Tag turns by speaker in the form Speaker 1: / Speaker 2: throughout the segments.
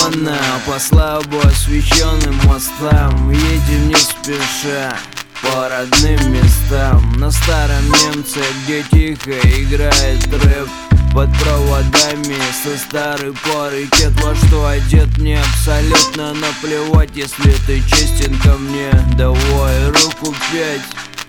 Speaker 1: тумана по слабо освещенным мостам. Едем не спеша по родным местам. На старом немце, где тихо играет рэп. Под проводами со старой поры кет во что одет, мне абсолютно наплевать, если ты честен ко мне. Давай руку пять.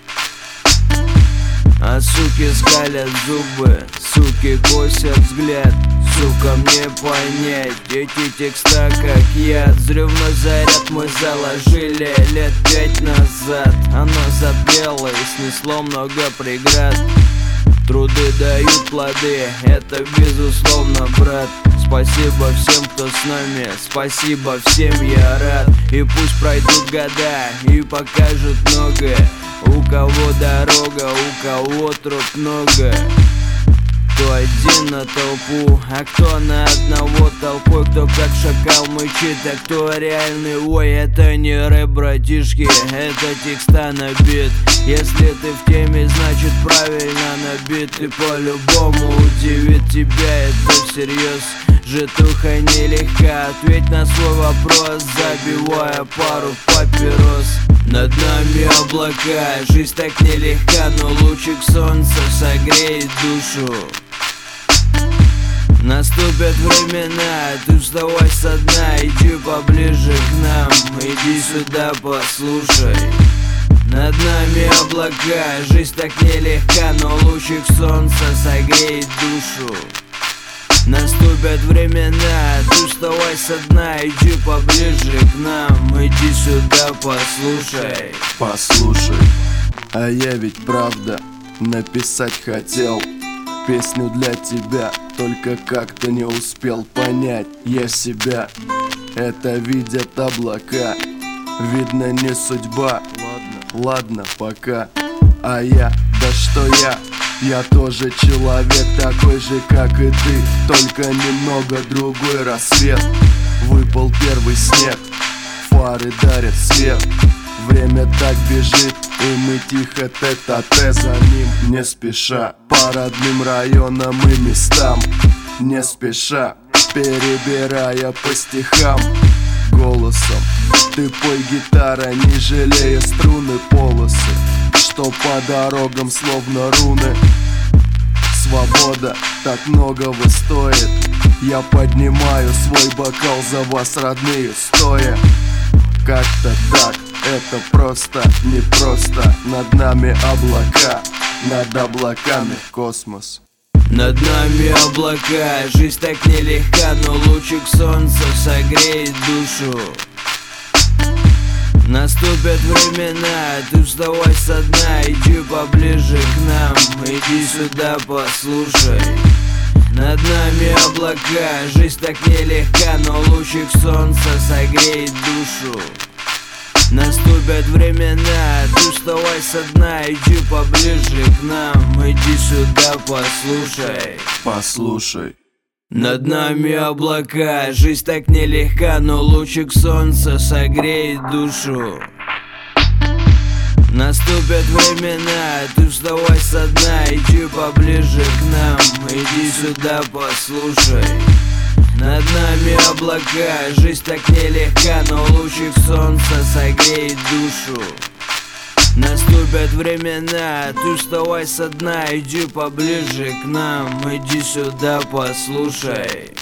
Speaker 1: А суки скалят зубы, суки косят взгляд. Сука, мне понять эти текста как яд. Взрывной заряд мы заложили лет 5 назад. Оно запело и снесло много преград. Труды дают плоды, это безусловно, брат. Спасибо всем, кто с нами, спасибо всем, я рад. И пусть пройдут года и покажут многое. У кого дорога, у кого труп много. Кто один на толпу, а кто на одного толпой. Кто как шакал мычит, а кто реальный вой. Это не рэп, братишки, это текста на бит. Если ты в теме, значит правильно набит. И по-любому удивит тебя это всерьез. Житуха нелегка, ответь на свой вопрос, забивая пару папирос. Над нами облака, жизнь так нелегка, но лучик солнца согреет душу. Наступят времена, ты вставай со дна, иди поближе к нам, иди сюда послушай. Над нами облака, жизнь так нелегка, но лучик солнца согреет душу. Наступят времена, ты вставай со дна, иди поближе к нам, иди сюда послушай.
Speaker 2: Послушай, а я ведь правда написать хотел песню для тебя, только как-то не успел понять я себя. Это видят облака, видно не судьба. Ладно, пока. А я, да что я тоже человек, такой же, как и ты, только немного другой рассвет. Выпал первый снег, фары дарят свет. Время так бежит, и мы тихо тет-а-тет за ним, не спеша. По родным районам и местам, не спеша, перебирая по стихам голосом. Ты пой, гитара, не жалея струны, полосы, что по дорогам словно руны. Свобода так многого стоит. Я поднимаю свой бокал за вас, родные, стоя. Как-то так, это просто, непросто. Над нами облака, над облаками космос.
Speaker 1: Над нами облака, жизнь так нелегка, но лучик солнца согреет душу. Наступят времена, ты вставай со дна, иди поближе к нам, иди сюда послушай. Над нами облака, жизнь так нелегка, но лучик солнца согреет душу. Наступят времена, ты вставай со дна, иди поближе к нам, иди сюда послушай.
Speaker 2: Послушай.
Speaker 1: Над нами облака, жизнь так нелегка, но лучик солнца согреет душу. Наступят времена, ты вставай со дна, иди поближе к нам, иди сюда послушай. Над нами облака, жизнь так нелегка, но лучик солнца согреет душу. Наступят времена, ты вставай со дна, иди поближе к нам, иди сюда послушай.